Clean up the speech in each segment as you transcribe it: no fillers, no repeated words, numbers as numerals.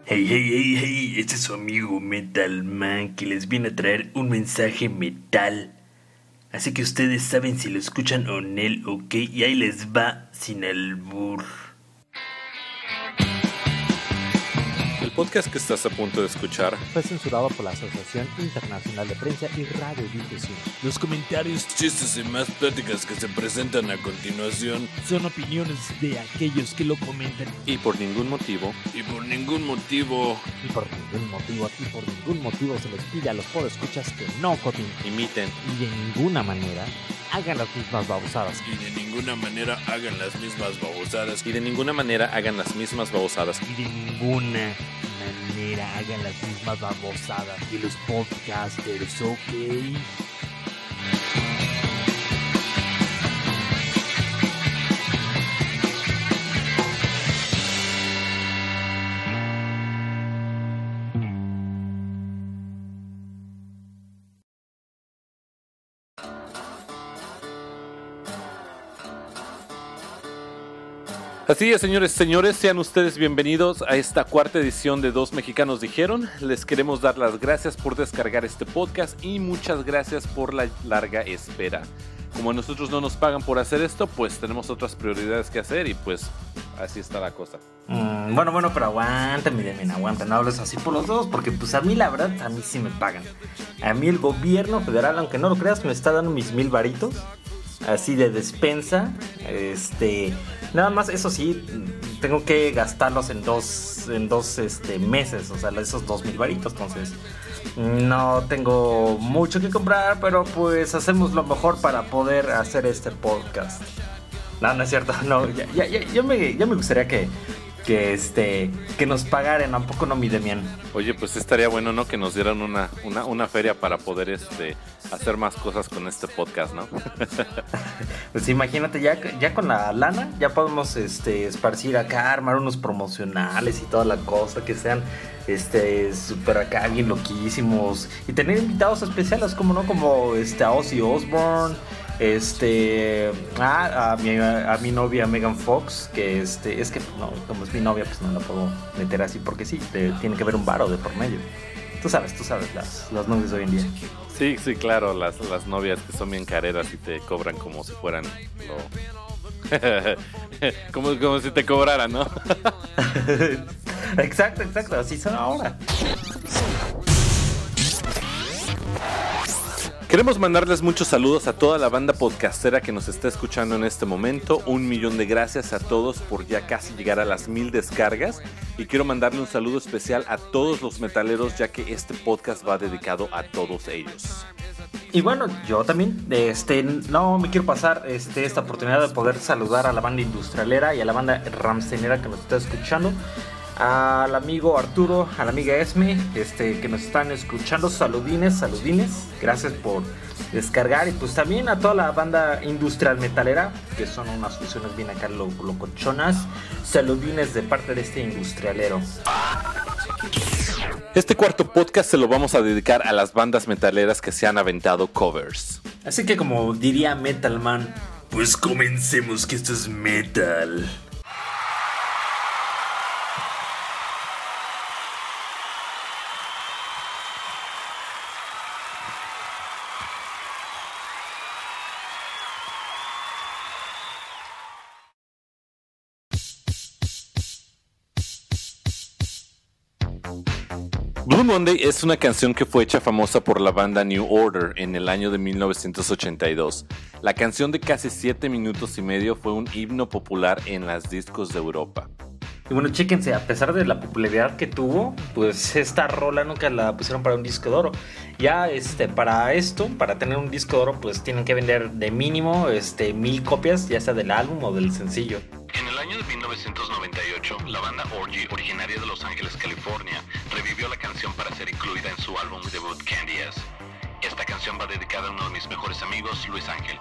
Hey, hey, hey, hey, este es su amigo Metal Man que les viene a traer un mensaje metal. Así que ustedes saben si lo escuchan o no, ok, y ahí les va sin albur. El podcast que estás a punto de escuchar fue censurado por la Asociación Internacional de Prensa y Radiodifusión. Los comentarios, chistes y más pláticas que se presentan a continuación son opiniones de aquellos que lo comentan y por ningún motivo se les pide a los podescuchas que no copien, imiten y de ninguna manera hagan las mismas babosadas. y de ninguna manera hagan las mismas babosadas y de ninguna manera hagan las mismas babosadas Y de ninguna manera hagan las mismas babosadas que los podcasters, ¿ok? Así es, señores, sean ustedes bienvenidos a esta cuarta edición de Dos Mexicanos Dijeron. Les queremos dar las gracias por descargar este podcast y muchas gracias por la larga espera. Como a nosotros no nos pagan por hacer esto, pues tenemos otras prioridades que hacer y pues así está la cosa. Bueno, pero aguanta, no hables así por los dos, porque pues a mí la verdad, a mí sí me pagan. A mí el gobierno federal, aunque no lo creas, me está dando mis 1,000 varitos. Así de despensa, nada más, eso sí, tengo que gastarlos en dos meses, o sea, esos 2,000 varitos, entonces no tengo mucho que comprar, pero pues hacemos lo mejor para poder hacer este podcast. No es cierto, no, ya me gustaría que nos pagaran, un poco no mi Demian. Oye, pues estaría bueno, ¿no? Que nos dieran una feria para poder hacer más cosas con este podcast, ¿no? Pues imagínate, ya con la lana ya podemos esparcir acá, armar unos promocionales y toda la cosa, que sean súper acá bien loquísimos, y tener invitados especiales, como no, como a Ozzy Osbourne, a mi novia Megan Fox, que es que no, como es mi novia, pues no la puedo meter así porque sí, tiene que haber un varo de por medio. Tú sabes las novias de hoy en día. Sí, claro, las novias que son bien careras y te cobran como si fueran como si te cobraran, ¿no? Exacto, así son ahora. Queremos mandarles muchos saludos a toda la banda podcastera que nos está escuchando en este momento. 1,000,000 de gracias a todos por ya casi llegar a las 1,000 descargas. Y quiero mandarle un saludo especial a todos los metaleros, ya que este podcast va dedicado a todos ellos. Y bueno, yo también no me quiero pasar esta oportunidad de poder saludar a la banda industrialera y a la banda ramsteinera que nos está escuchando. Al amigo Arturo, a la amiga Esme, que nos están escuchando, saludines, gracias por descargar. Y pues también a toda la banda industrial metalera, que son unas fusiones bien acá locochonas, saludines de parte de este industrialero. Este cuarto podcast se lo vamos a dedicar a las bandas metaleras que se han aventado covers. Así que, como diría Metal Man, pues comencemos, que esto es metal. Blue Monday es una canción que fue hecha famosa por la banda New Order en el año de 1982. La canción de casi 7 minutos y medio fue un himno popular en las discos de Europa. Y bueno, chéquense, a pesar de la popularidad que tuvo, pues esta rola nunca la pusieron para un disco de oro. Ya para tener un disco de oro, pues tienen que vender de mínimo 1,000 copias, ya sea del álbum o del sencillo. En el año de 1998, la banda Orgy, originaria de Los Ángeles, California, revivió la canción para ser incluida en su álbum debut Candy Ass. Esta canción va dedicada a uno de mis mejores amigos, Luis Ángel.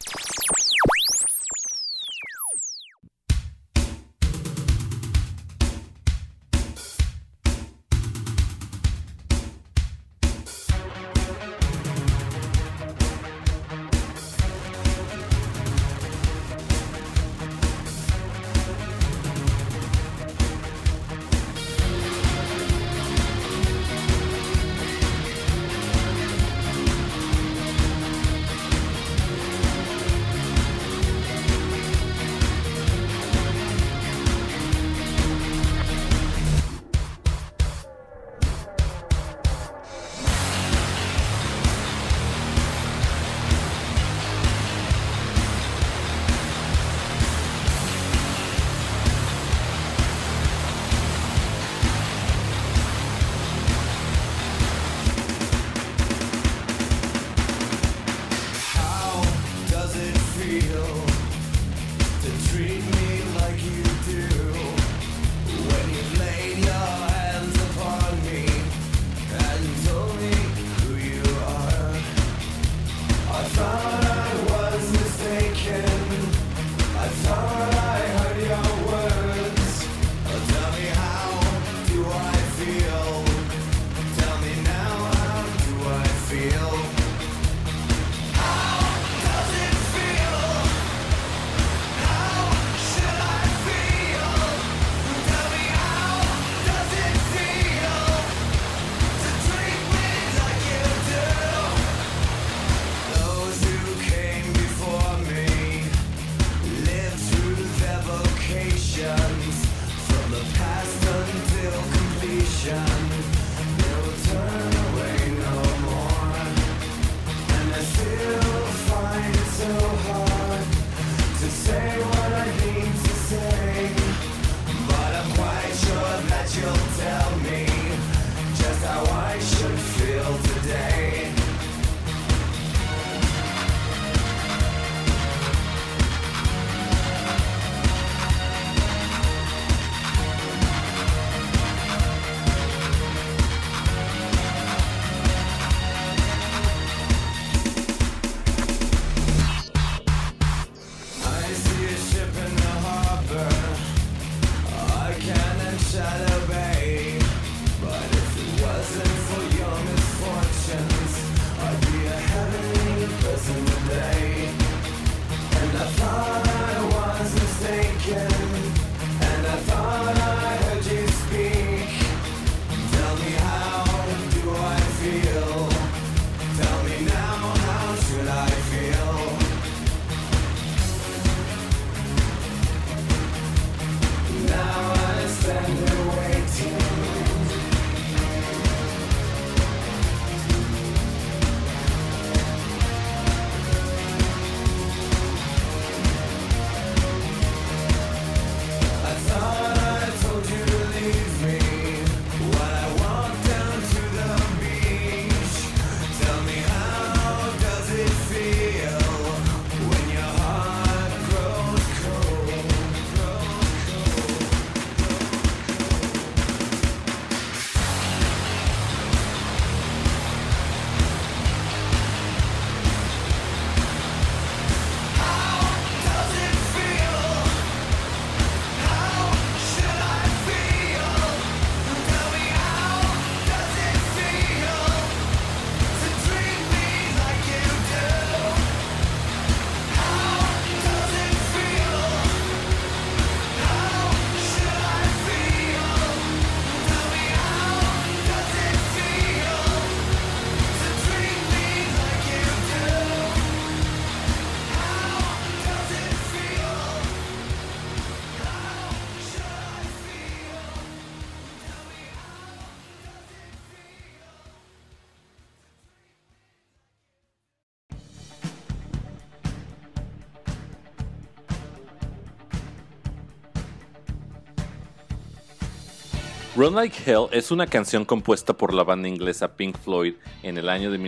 Run Like Hell es una canción compuesta por la banda inglesa Pink Floyd en el año de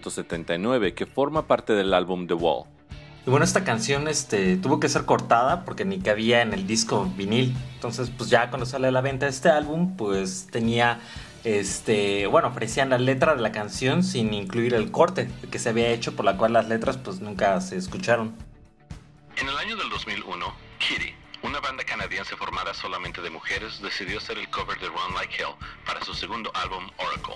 1979 que forma parte del álbum The Wall. Y bueno, esta canción tuvo que ser cortada porque ni cabía en el disco vinil. Entonces, pues ya cuando sale a la venta este álbum, pues tenía, ofrecían la letra de la canción sin incluir el corte que se había hecho, por la cual las letras pues nunca se escucharon. En el año del 2001, Kitty, una banda canadiense formada solamente de mujeres, decidió hacer el cover de Run Like Hell para su segundo álbum, Oracle.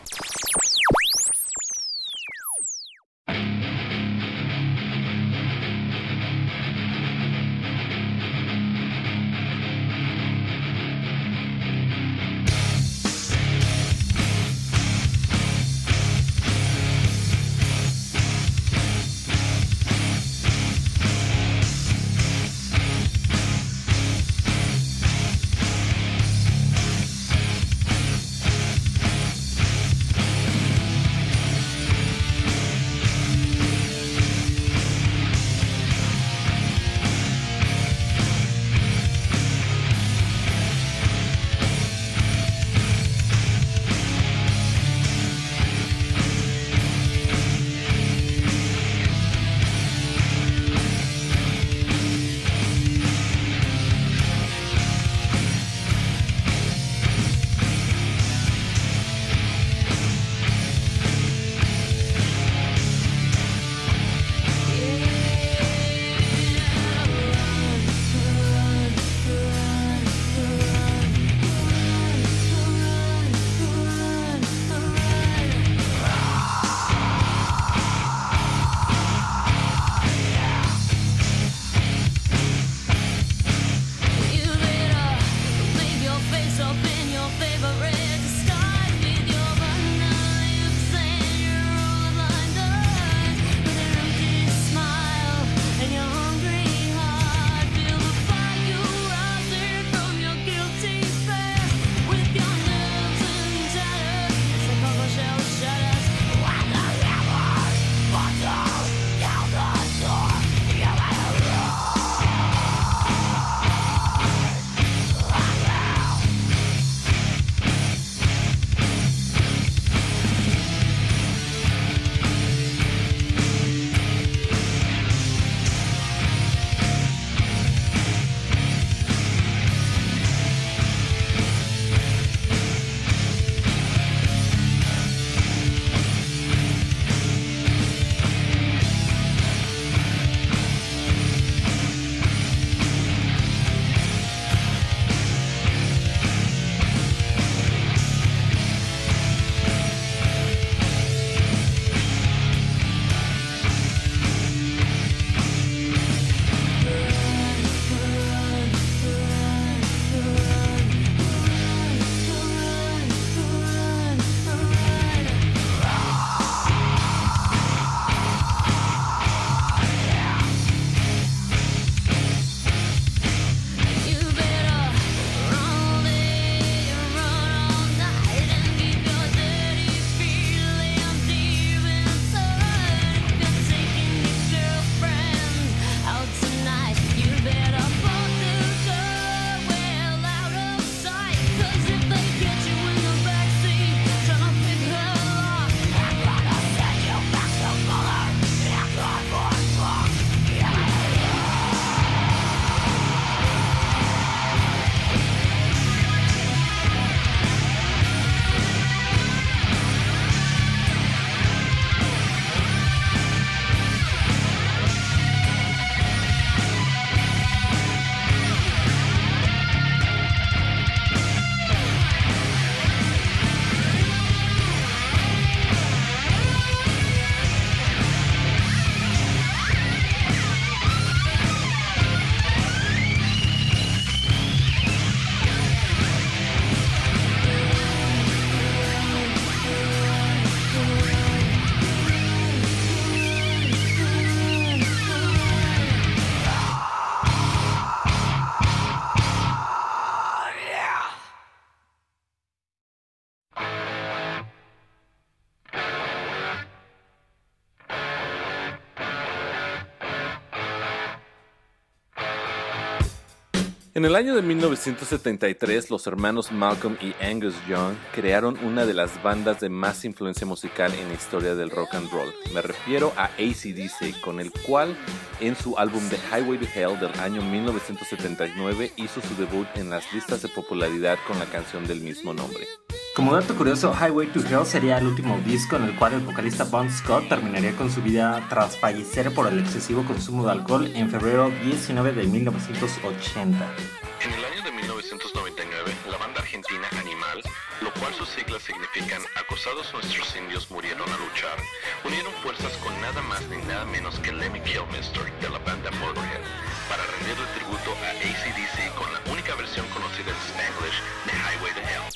En el año de 1973, los hermanos Malcolm y Angus Young crearon una de las bandas de más influencia musical en la historia del rock and roll. Me refiero a AC/DC, con el cual en su álbum The Highway to Hell del año 1979 hizo su debut en las listas de popularidad con la canción del mismo nombre. Como dato curioso, Highway to Hell sería el último disco en el cual el vocalista Bon Scott terminaría con su vida tras fallecer por el excesivo consumo de alcohol en febrero 19 de 1980. En el año de 1999, la banda argentina Animal, lo cual sus siglas significan Acosados nuestros indios murieron a luchar, unieron fuerzas con nada más ni nada menos que Lemmy Kilmister de la banda Motorhead para rendirle tributo a AC/DC con la única versión conocida en Spanglish de Highway to Hell.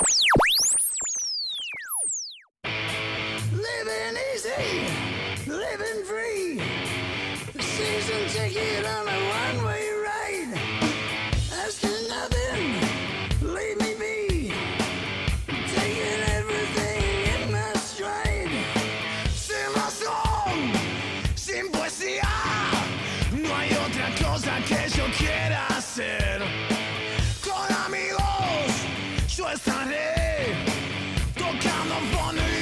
Living easy, living free. Season ticket on a one-way ride. Asking nothing, leave me be. Taking everything in my stride. Sin razón, sin poesía. No hay otra cosa que yo quiera hacer. Con amigos, yo estaré tocando fondo y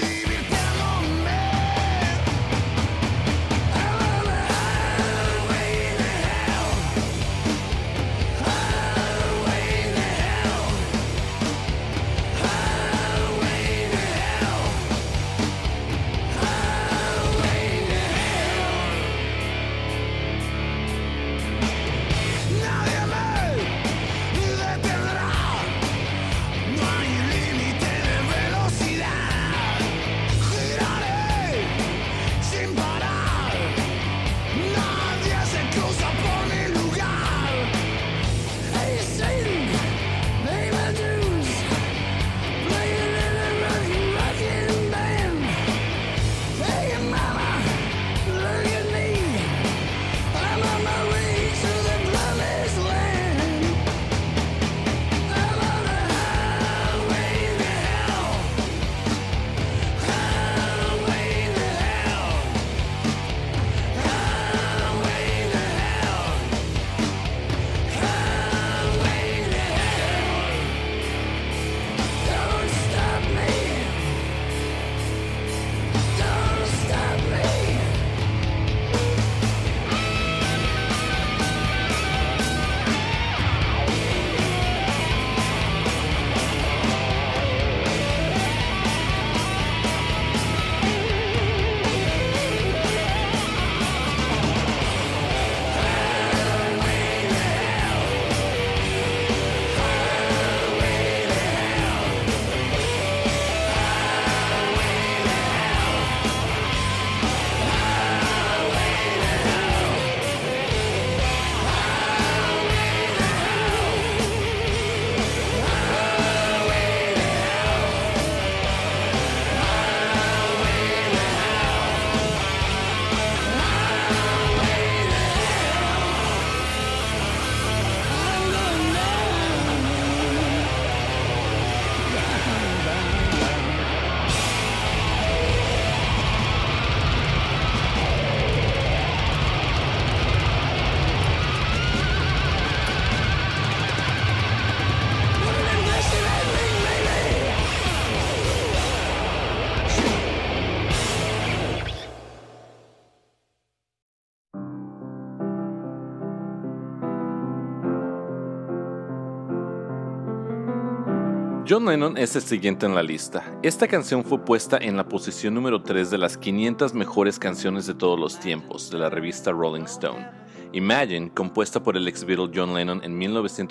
John Lennon es el siguiente en la lista. Esta canción fue puesta en la posición número 3 de las 500 mejores canciones de todos los tiempos, de la revista Rolling Stone. Imagine, compuesta por el ex Beatle John Lennon en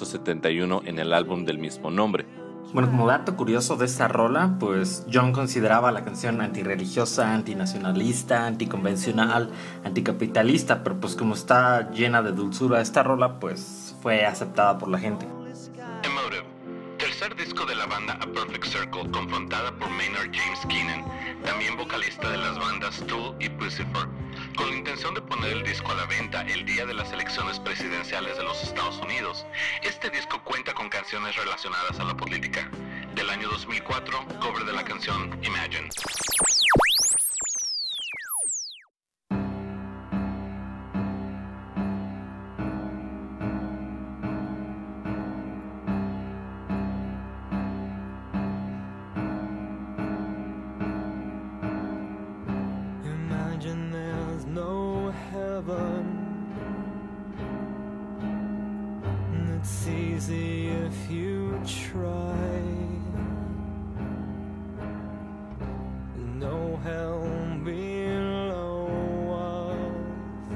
1971 en el álbum del mismo nombre. Bueno, como dato curioso de esta rola, pues John consideraba la canción antirreligiosa, antinacionalista, anticonvencional, anticapitalista, pero pues como está llena de dulzura esta rola, pues fue aceptada por la gente. Emotive, tercer disco de la banda A Perfect Circle, confrontada por Maynard James Keenan, también vocalista de las bandas Tool y Puscifer, con la intención de poner el disco a la venta el día de las elecciones presidenciales de los Estados Unidos. Este disco cuenta con canciones relacionadas a la política. Del año 2004, cover de la canción Imagine. easy if you try. No hell below us,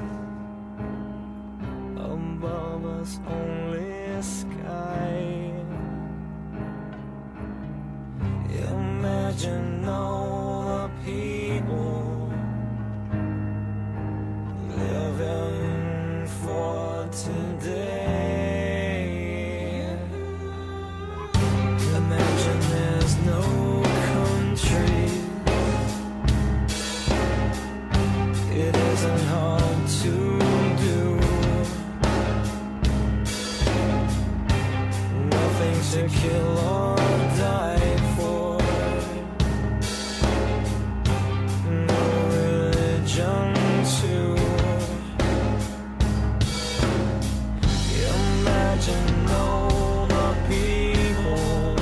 above us only sky. Imagine all the people living for today. Imagine there's no country. It isn't hard to do. Nothing to kill or die for. No religion too. Imagine all the people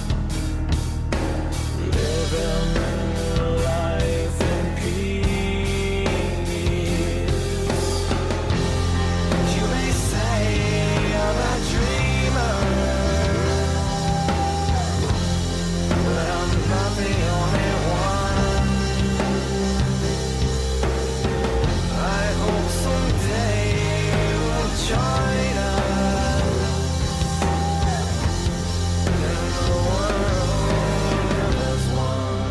living life in peace. You may say I'm a dreamer, but I'm not the only one. I hope someday you'll join us in the world as one.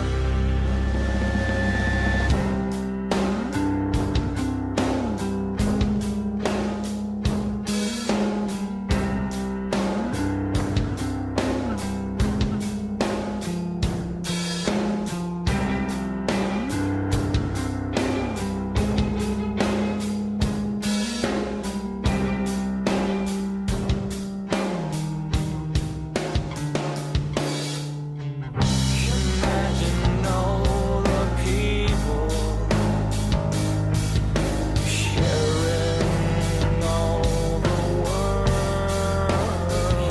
Imagine all the people sharing all the world.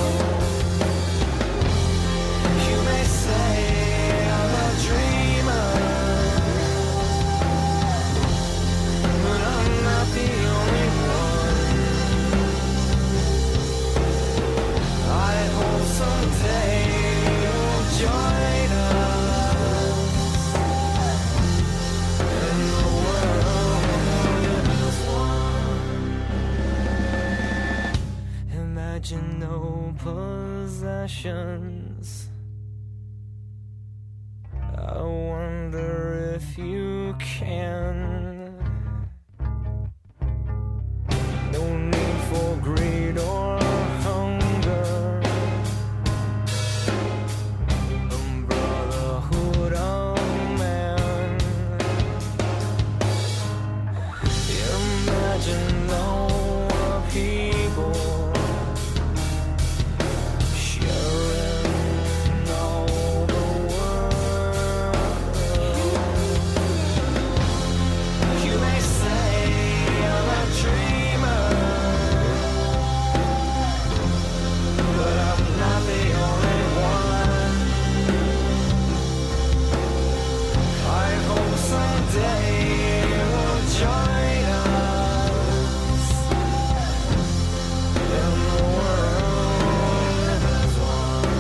You may say I'm a dreamer, but I'm not the only one. I hope someday you'll join us in the world as one. Imagine no possessions. I wonder if you can. No need for greed or hunger. Brotherhood of man. Imagine all the people sharing all the world. You may say I'm a dreamer, but I'm not the only one. I hope someday you'll join us in the world as one.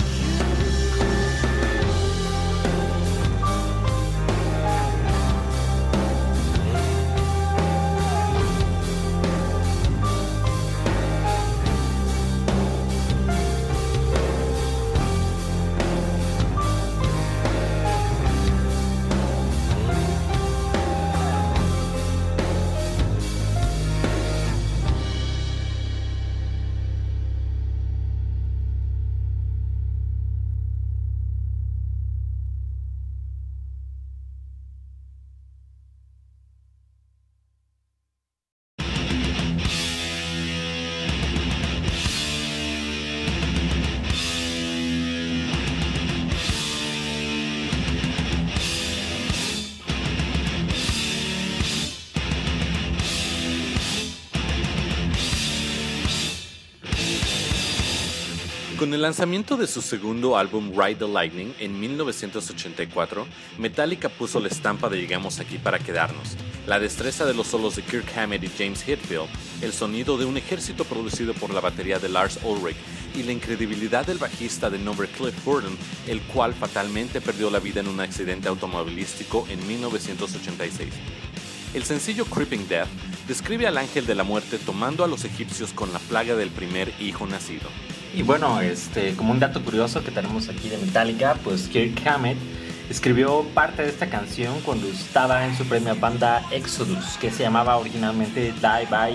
Con el lanzamiento de su segundo álbum Ride the Lightning en 1984, Metallica puso la estampa de llegamos aquí para quedarnos. La destreza de los solos de Kirk Hammett y James Hetfield, el sonido de un ejército producido por la batería de Lars Ulrich y la incredibilidad del bajista de nombre Cliff Burton, el cual fatalmente perdió la vida en un accidente automovilístico en 1986. El sencillo Creeping Death describe al ángel de la muerte tomando a los egipcios con la plaga del primer hijo nacido. Y bueno, como un dato curioso que tenemos aquí de Metallica, pues Kirk Hammett escribió parte de esta canción cuando estaba en su primera banda Exodus, que se llamaba originalmente Die by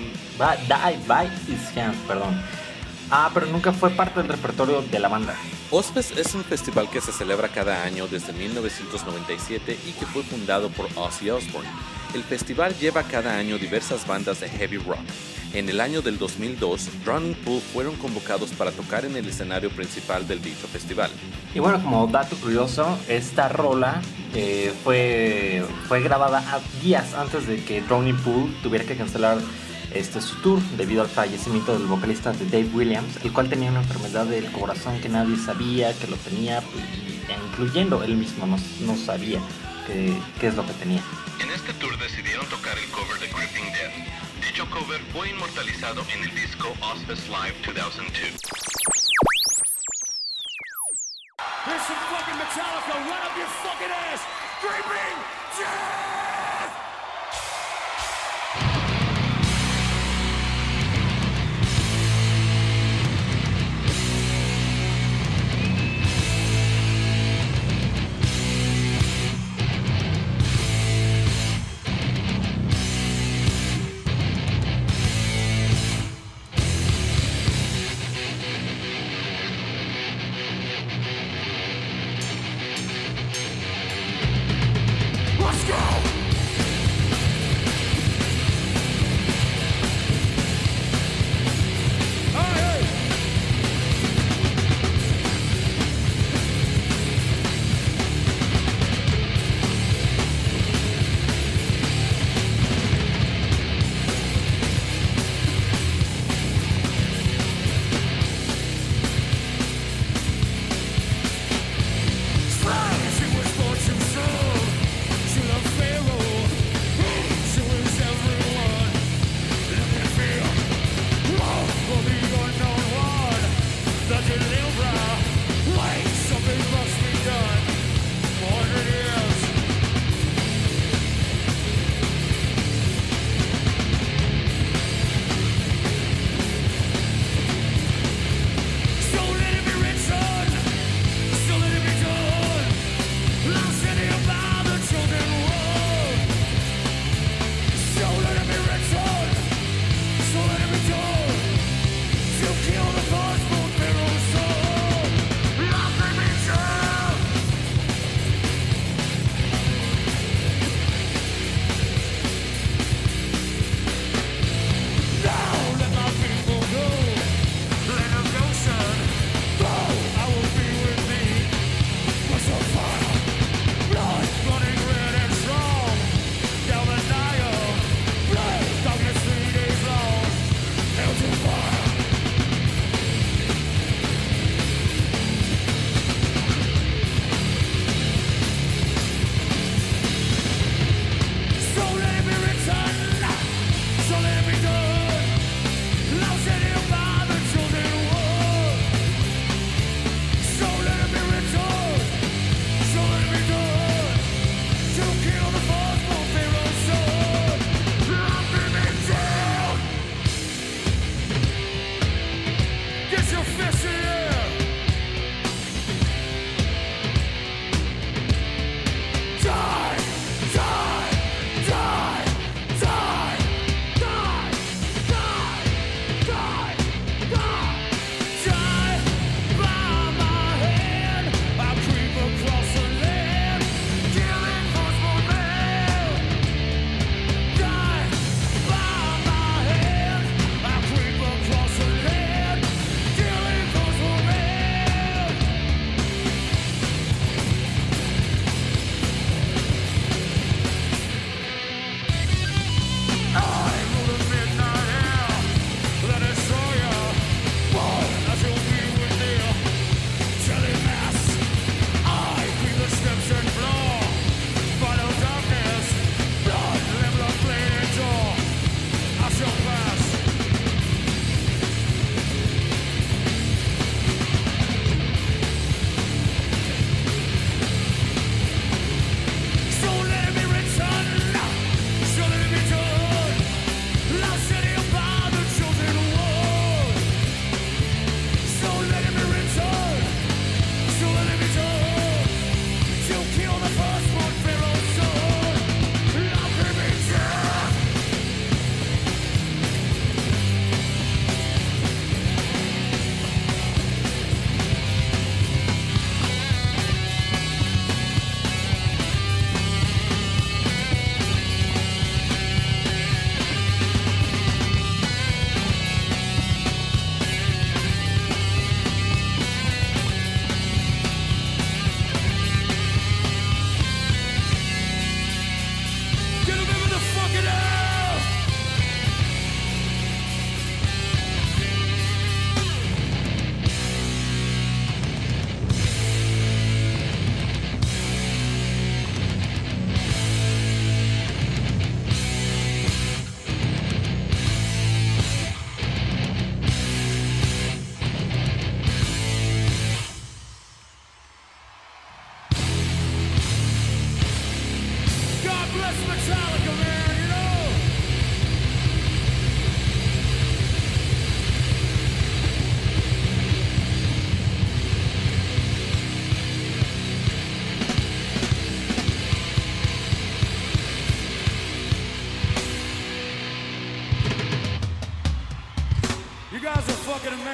His Hand, perdón. Pero nunca fue parte del repertorio de la banda. Ozzfest es un festival que se celebra cada año desde 1997 y que fue fundado por Ozzy Osbourne. El festival lleva cada año diversas bandas de heavy rock. En el año del 2002, Drowning Pool fueron convocados para tocar en el escenario principal del dicho festival. Y bueno, como dato curioso, esta rola fue grabada días antes de que Drowning Pool tuviera que cancelar su tour debido al fallecimiento del vocalista de Dave Williams, el cual tenía una enfermedad del corazón que nadie sabía que lo tenía, incluyendo él mismo, no sabía qué es lo que tenía. En este tour decidieron tocar el cover de Creeping Death. Dicho cover fue inmortalizado en el disco Ozzfest Live 2002. Here's some fucking Metallica right up your fucking ass! Creeping Death!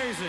amazing.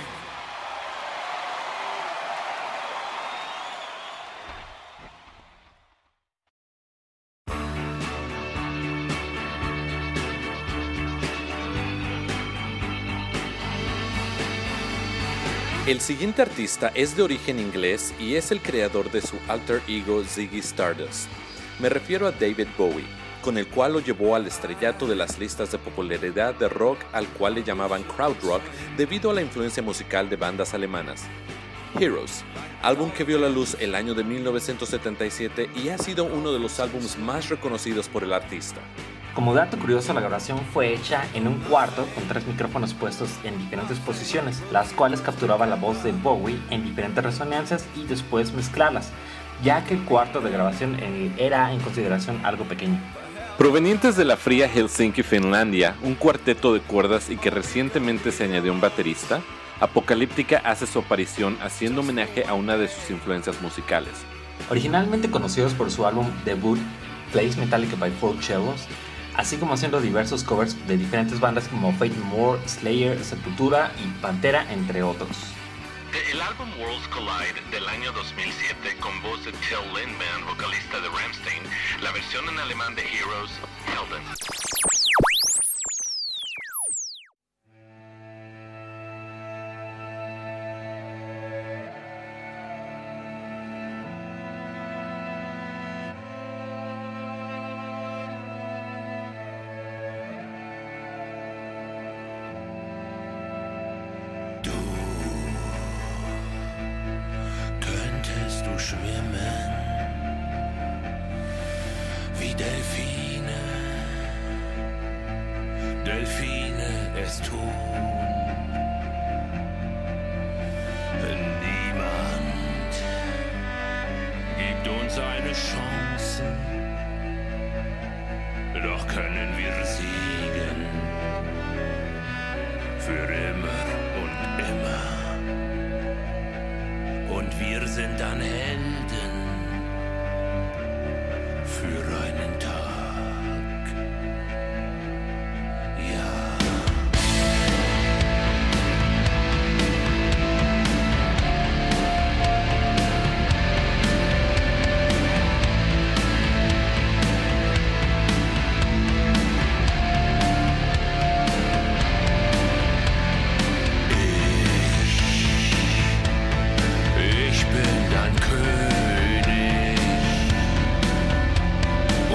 El siguiente artista es de origen inglés y es el creador de su alter ego Ziggy Stardust. Me refiero a David Bowie, con el cual lo llevó al estrellato de las listas de popularidad de rock, al cual le llamaban krautrock debido a la influencia musical de bandas alemanas. Heroes, álbum que vio la luz el año de 1977 y ha sido uno de los álbumes más reconocidos por el artista. Como dato curioso, la grabación fue hecha en un cuarto con 3 micrófonos puestos en diferentes posiciones, las cuales capturaban la voz de Bowie en diferentes resonancias y después mezclarlas, ya que el cuarto de grabación era en consideración algo pequeño. Provenientes de la fría Helsinki, Finlandia, un cuarteto de cuerdas y que recientemente se añadió un baterista, Apocalyptica hace su aparición haciendo homenaje a una de sus influencias musicales. Originalmente conocidos por su álbum debut Plays Metallica by Four Cellos, así como haciendo diversos covers de diferentes bandas como Faith No More, Slayer, Sepultura y Pantera, entre otros. El álbum Worlds Collide del año 2007 con voz de Till Lindemann, vocalista de Rammstein, la versión en alemán de Heroes, Helden. Schwimmen wie Delfine, Delfine es tun. Niemand gibt uns eine Chance, doch können wir siegen für immer und immer. Und wir sind dann Helden für einen Tag. Ja. Ich bin dein König.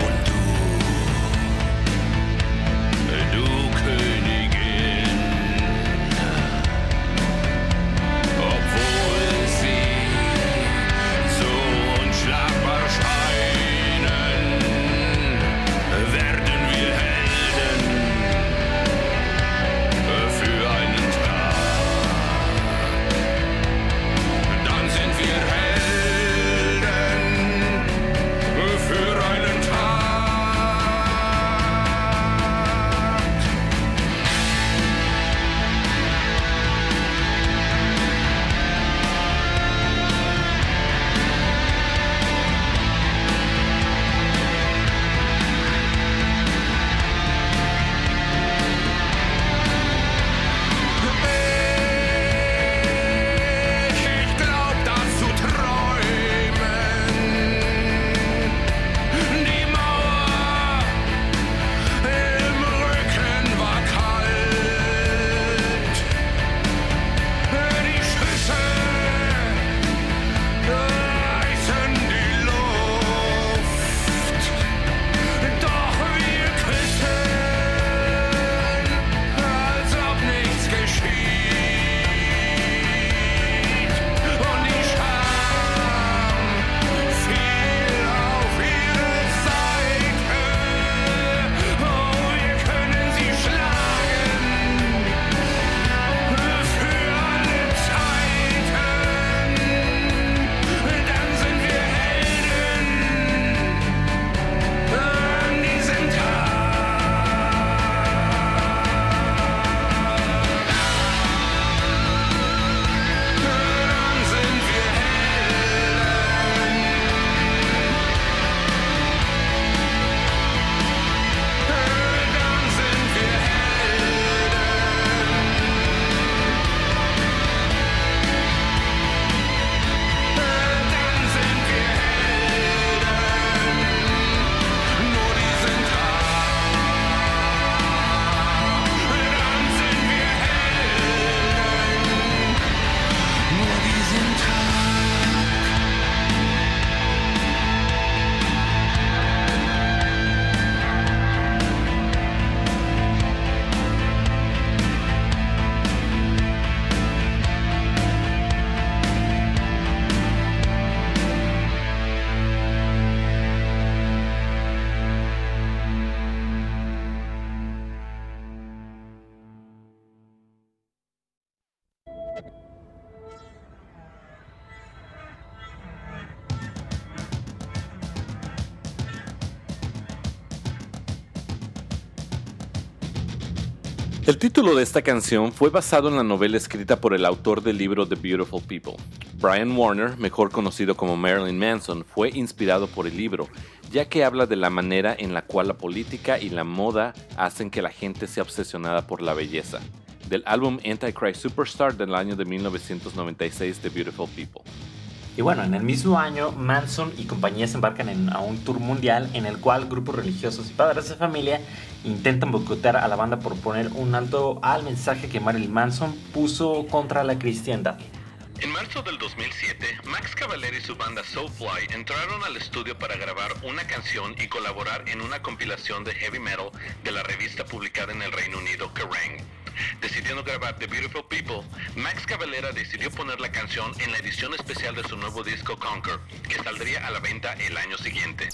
El título de esta canción fue basado en la novela escrita por el autor del libro The Beautiful People. Brian Warner, mejor conocido como Marilyn Manson, fue inspirado por el libro, ya que habla de la manera en la cual la política y la moda hacen que la gente sea obsesionada por la belleza. Del álbum Antichrist Superstar del año de 1996, The Beautiful People. Y bueno, en el mismo año, Manson y compañía se embarcan a un tour mundial en el cual grupos religiosos y padres de familia intentan boicotear a la banda por poner un alto al mensaje que Marilyn Manson puso contra la cristiandad. En marzo del 2007, Max Cavalera y su banda Soulfly entraron al estudio para grabar una canción y colaborar en una compilación de heavy metal de la revista publicada en el Reino Unido, Kerrang! Decidiendo grabar The Beautiful People, Max Cavalera decidió poner la canción en la edición especial de su nuevo disco Conquer, que saldría a la venta el año siguiente.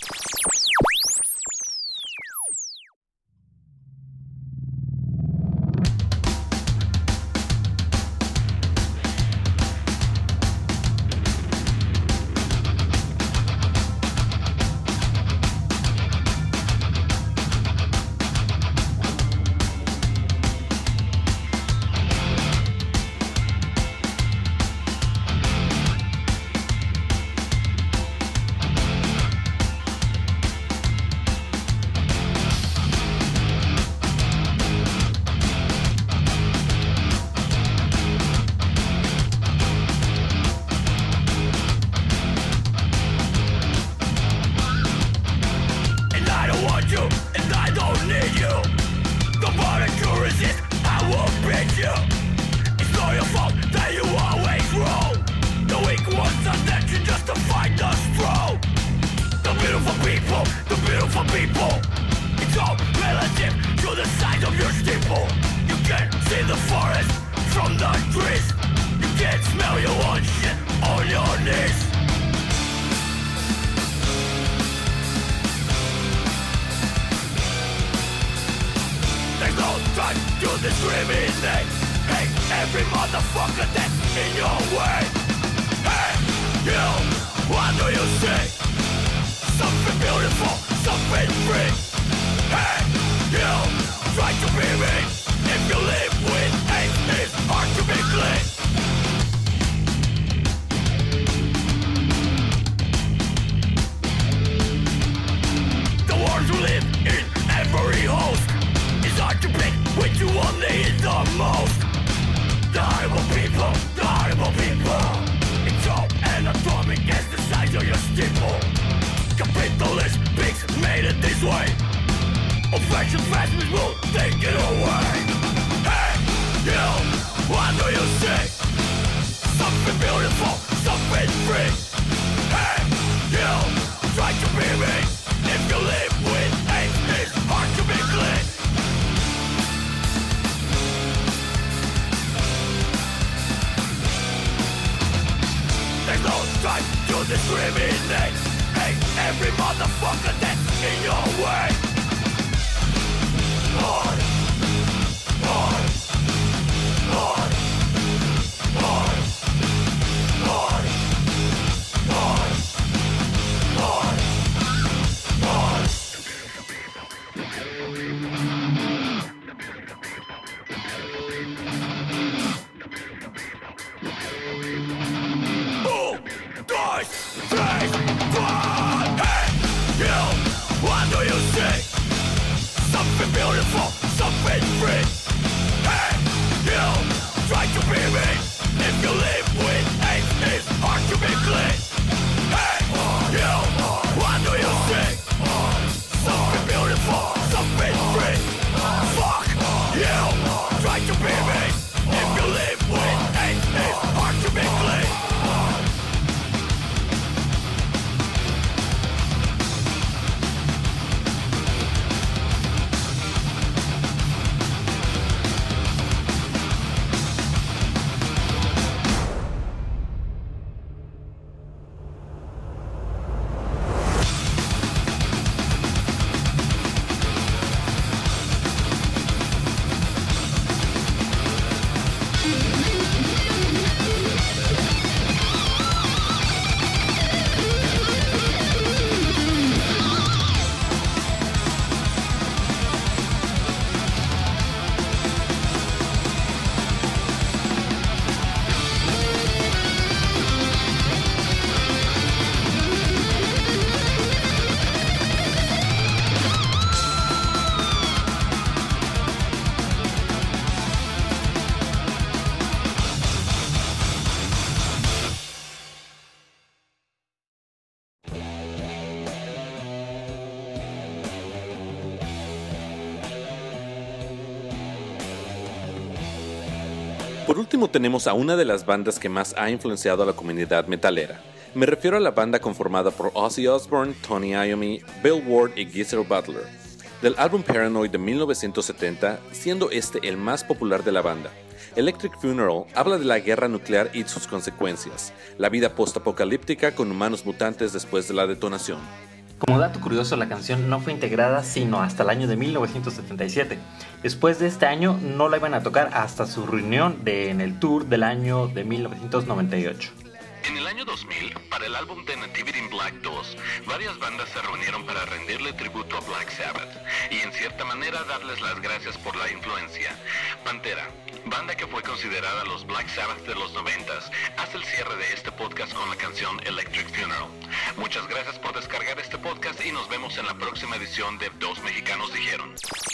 Por último tenemos a una de las bandas que más ha influenciado a la comunidad metalera. Me refiero a la banda conformada por Ozzy Osbourne, Tony Iommi, Bill Ward y Geezer Butler, del álbum Paranoid de 1970, siendo este el más popular de la banda. Electric Funeral habla de la guerra nuclear y sus consecuencias, la vida post-apocalíptica con humanos mutantes después de la detonación. Como dato curioso, la canción no fue integrada sino hasta el año de 1977. Después de este año no la iban a tocar hasta su reunión en el tour del año de 1998. En el año 2000, para el álbum The Nativity in Black 2, varias bandas se reunieron para rendirle tributo a Black Sabbath y en cierta manera darles las gracias por la influencia. Pantera, banda que fue considerada los Black Sabbath de los 90s, hace el cierre de este podcast con la canción Electric Funeral. Muchas gracias por descargar este podcast y nos vemos en la próxima edición de Dos Mexicanos Dijeron.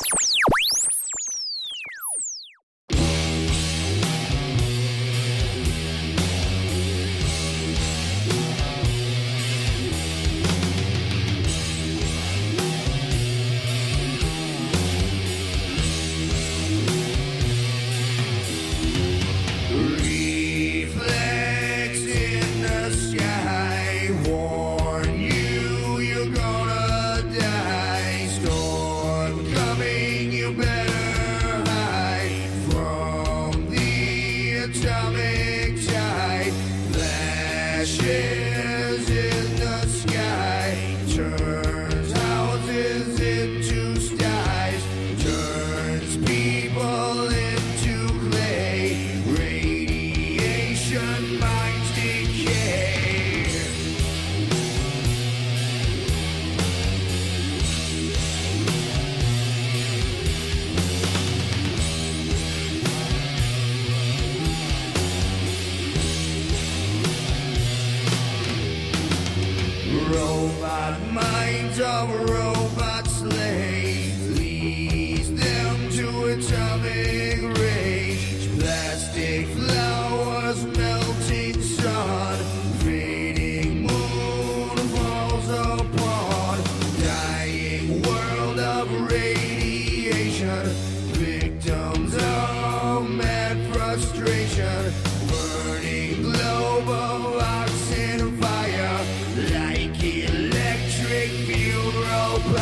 Robot minds of robot slaves leads them to atomic rage. Plastic flowers, melting sun, fading moon falls upon dying world of radiation. Victims of mad frustration, burning globe of oxen fire like electric funeral.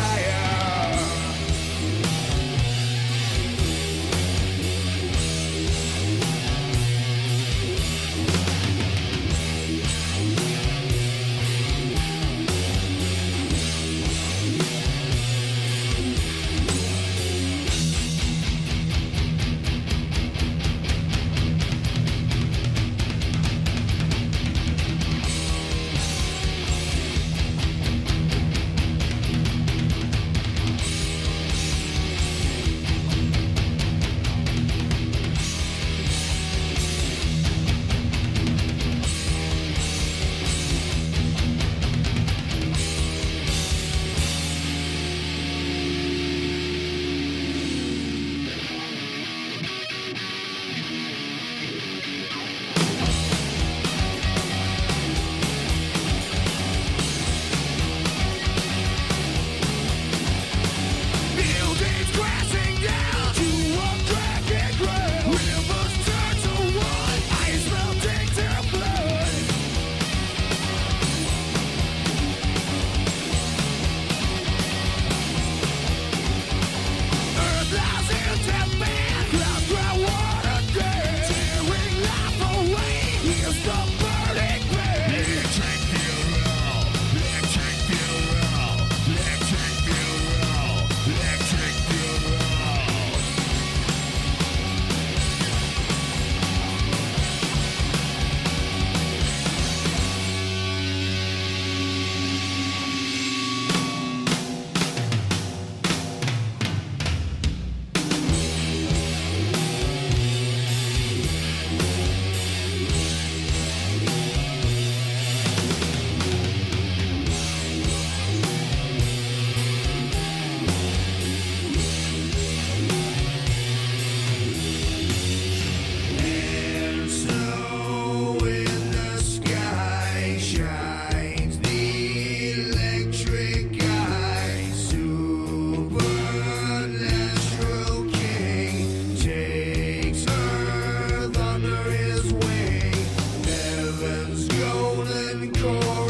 golden core.